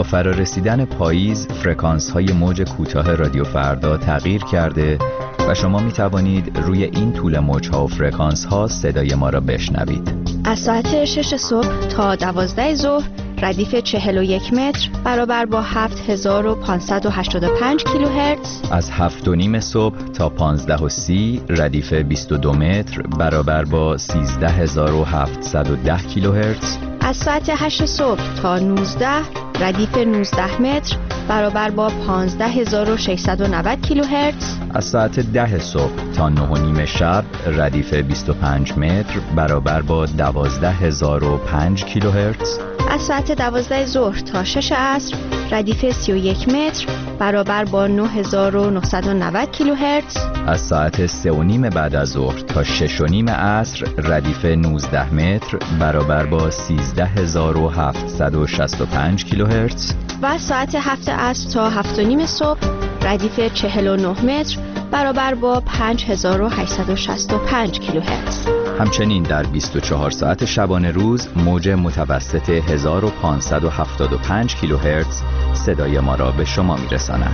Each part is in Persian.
فرارسیدن پاییز فرکانس های موج کوتاه رادیو فردا تغییر کرده و شما می توانید روی این طول موج ها و فرکانس ها صدای ما را بشنوید. از ساعت 6 صبح تا 12 ظهر ردیف 41 متر برابر با 7585 کیلوهرتز. از 7:30 صبح تا 15:30 ردیف 22 متر برابر با 13710 کیلوهرتز. از ساعت 8 صبح تا 19 ردیف 19 متر برابر با 15690 کیلوهرتز. از ساعت 10 صبح تا 9:30 شب ردیف 25 متر برابر با 12005 کیلوهرتز. از ساعت 12 ظهر تا 6 عصر ردیف 31 متر برابر با 9990 کیلوهرتز. از ساعت 3:30 بعد از ظهر تا 6:30 عصر ردیف 19 متر برابر با 13765 کیلوهرتز. و از ساعت 7 عصر تا 7:30 صبح ردیف 49 متر برابر با 5865 کیلوهرتز. همچنین در 24 ساعت شبانه روز موج متوسط 1575 کیلوهرتز صدای ما را به شما می‌رساند.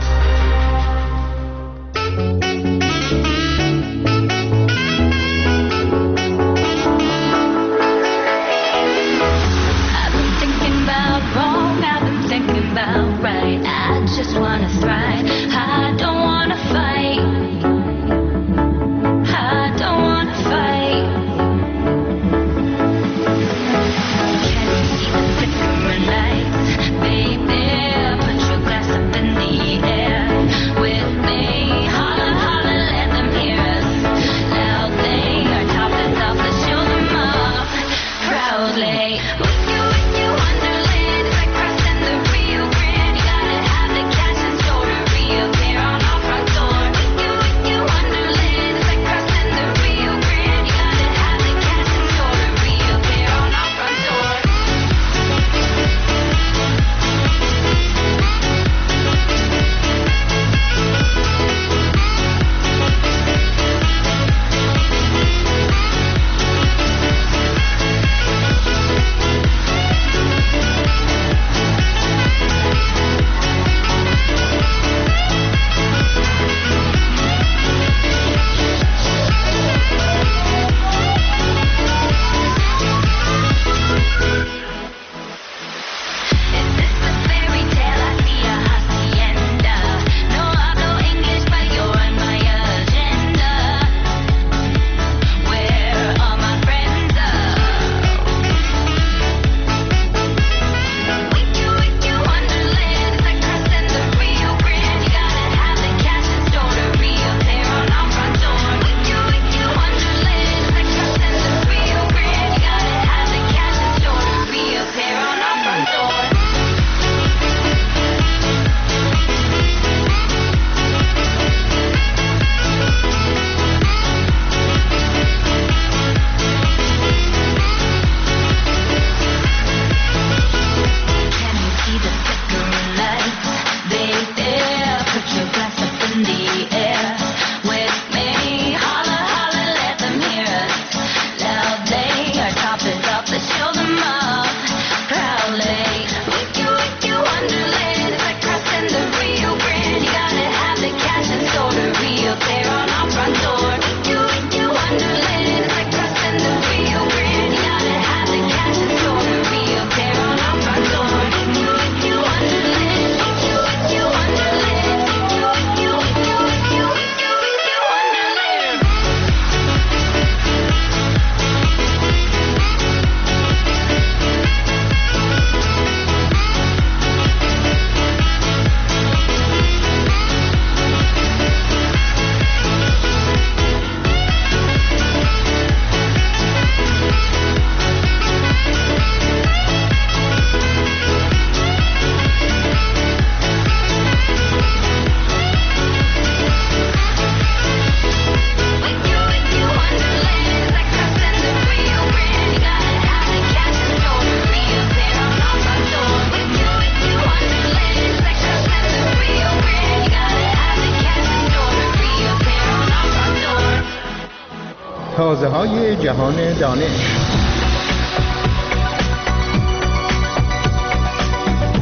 تازه‌های جهان دانش.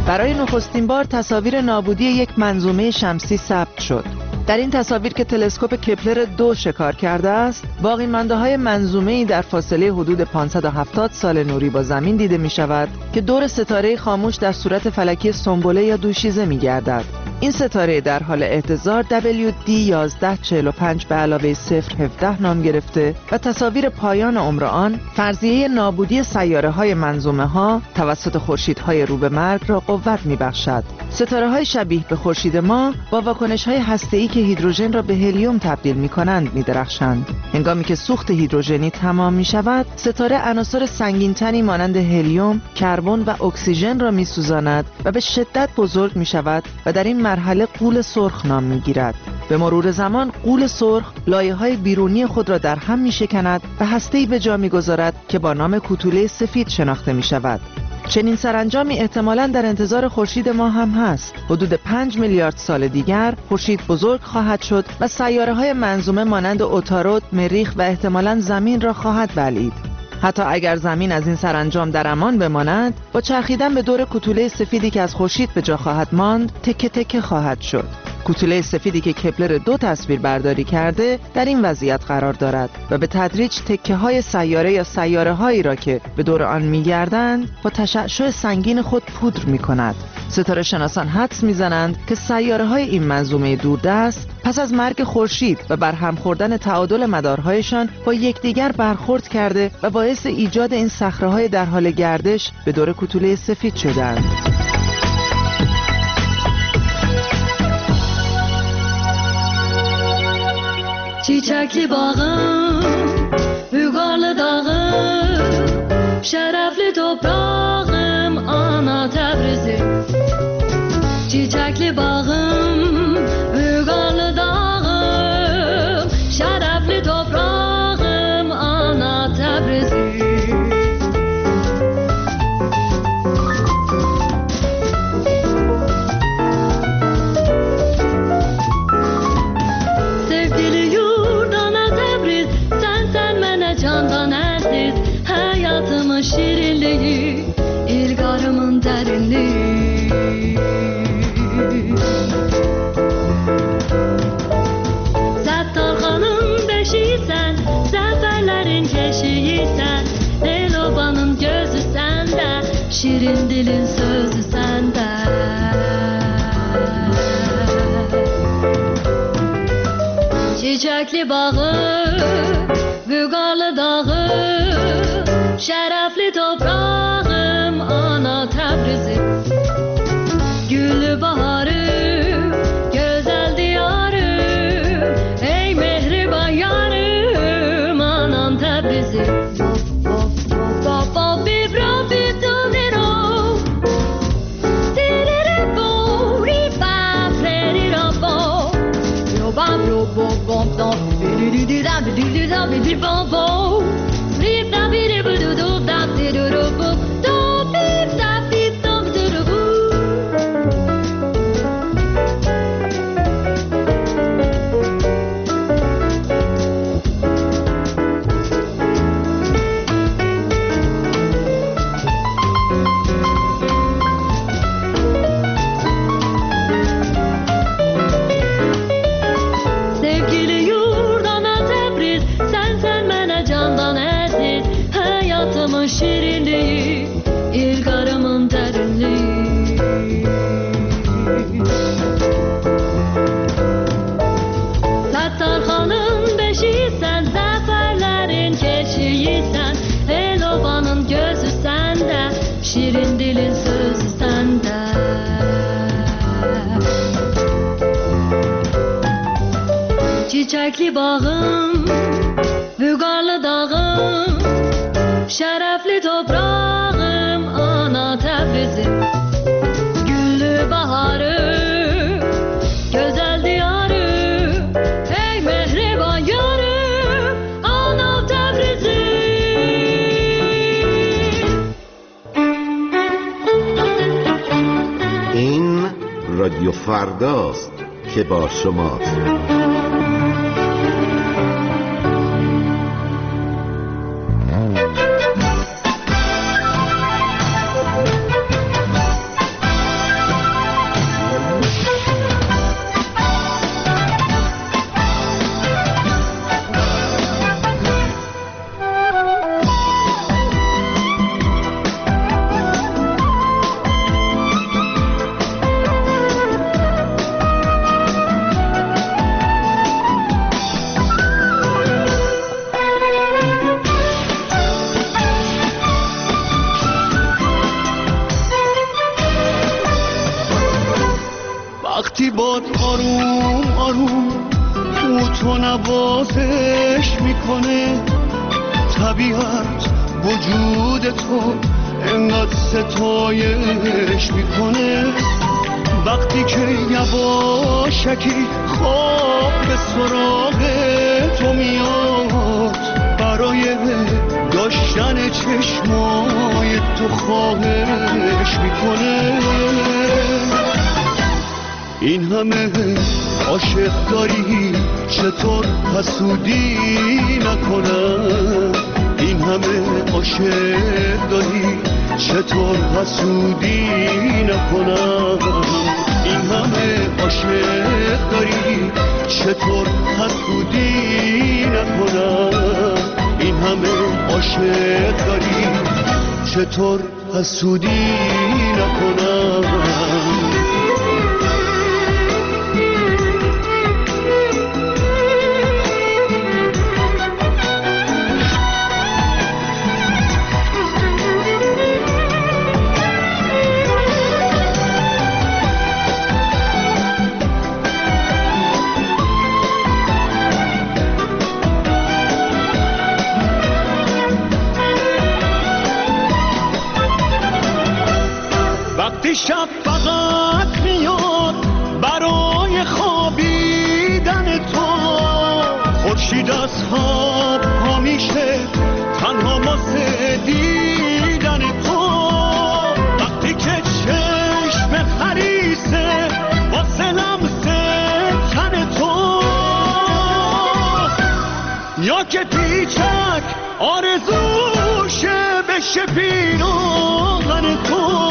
برای نخستین بار تصاویر نابودی یک منظومه شمسی ثبت شد. در این تصاویر که تلسکوپ کپلر 2 شکار کرده است، باقی مانده های منظومه‌ای در فاصله حدود 570 سال نوری با زمین دیده می شود که دور ستاره خاموش در صورت فلکی سنبله یا دوشیزه می گردد. این ستاره در حال اهتزار WD 1145 به علاوه 017 نام گرفته و تصاویر پایان عمر آن فرضیه نابودی سیاره‌های منظومه‌ها توسط خورشیدهای رو به مرگ را قوت می‌بخشد. ستاره‌های شبیه به خورشید ما با واکنش‌های هسته‌ای که هیدروژن را به هلیوم تبدیل می‌کنند می‌درخشند. هنگامی که سوخت هیدروژنی تمام می‌شود، ستاره عناصر سنگین‌تری مانند هلیوم، کربن و اکسیژن را می‌سوزاند و به شدت بزرگ می‌شود و در این مرحله غول سرخ نام می‌گیرد. به مرور زمان غول سرخ لایه‌های بیرونی خود را در هم می‌شکند و هسته‌ای به جا می‌گذارد که با نام کوتوله سفید شناخته می‌شود. چنین سرانجامی احتمالاً در انتظار خورشید ما هم هست. حدود 5 میلیارد سال دیگر خورشید بزرگ خواهد شد و سیاره‌های منظومه مانند عطارد، مریخ و احتمالاً زمین را خواهد بلعید. حتی اگر زمین از این سرانجام در امان بماند، با چرخیدن به دور کوتوله سفیدی که از خورشید به جا خواهد ماند، تکه تکه خواهد شد. کوتوله سفیدی که کپلر 2 تصویر برداری کرده در این وضعیت قرار دارد و به تدریج تکه های سیاره یا سیاره هایی را که به دور آن می‌گردند با تشعشع سنگین خود پودر می‌کند. ستاره شناسان حدس می‌زنند که سیاره های این منظومه دوردست پس از مرگ خورشید و برهم خوردن تعادل مدارهایشان با یکدیگر برخورد کرده و باعث ایجاد این صخره‌های در حال گردش به دور کوتوله سفید şudand. Çiçekli bağım, Ügarlı dağım, şerefli toprağım, ana Təbrizim. Çiçekli bağım, Ügarlı dağım, şerefli toprağım, ana Təbrizim. Şirinliği, ilgarımın derinliği. Zəttarxanın beşiysən, zəfərlərin keşiysən, Elobanın gözü səndə, şirin dilin sözü səndə. Çiçəkli bağı, Vüqarlı dağı, şərəfli toprağım, ana Təbrizim. Güllü baharım, gözəl diyarım, ey mehriban yarım, anam Təbrizim. Şirinliği, ilgarımın derinliği. Zəttarxanın beşiysən, zəfərlərin keşiysən, Elobanın gözü səndə, şirin dilin sözü səndə. Çiçəkli bağım, Vüqarlı dağım, şərəfli toprağım, ana Təbrizim. Güllü baharım, gözəl diyarım, ey mehriban yarım, ana Təbrizim. این رادیو فرداست که با شماست. نوازش میکنه، طبیعت وجود تو انقدر ستایش میکنه. وقتی که یواشکی خواب به سراغ تو میاد، برای داشتن چشمای تو خواهش میکنه. این همه عاشق داری چطور حسودی نکنم؟ این همه عاشق داری چطور حسودی نکنم؟ این همه عاشق داری چطور حسودی نکنم؟ این همه عاشق داری چطور حسودی نکنم؟ شب فقط میاد برای خوابیدن تو، خورشید از خواب پا میشه تنها واسه دیدن تو. وقتی که چشم خریسه واسه لمس تن تو، یا که پیچک آرزوشه بشه پیراهن تو.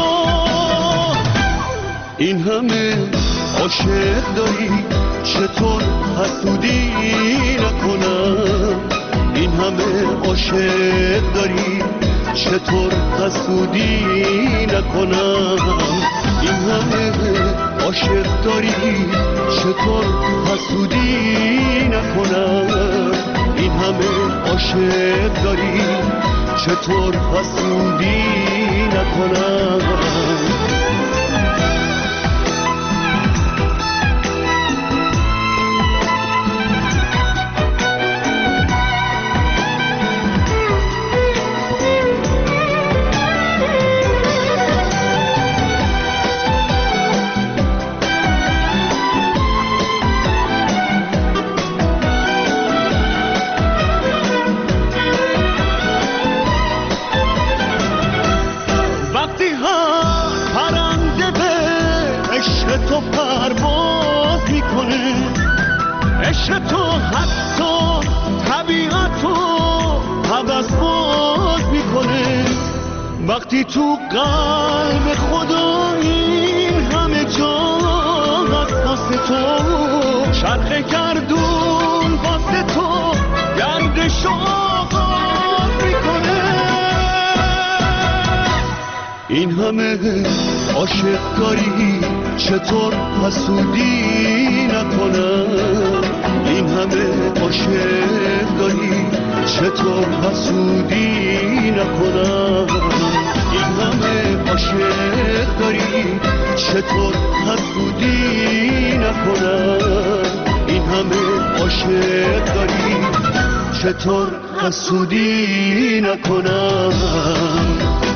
این همه عاشق داری چطور حسودی نکنم؟ این همه عاشق داری چطور حسودی نکنم؟ این همه عاشق داری چطور حسودی نکنم؟ این همه عاشق داری چطور حسودی نکنم؟ تو پرواز میکنه، عشق تو حتی طبیعت رو حوض باز میکنه. وقتی تو قلب خدا این همه جا هست واسه تو، چرخ گردون واسه تو گردش آغاز میکنه. این همه عاشق داری چطور حسودی نکنم؟ این همه عاشق داری چطور حسودی نکنم؟ این همه عاشق داری چطور حسودی نکنم؟ این همه عاشق داری چطور حسودی نکنم؟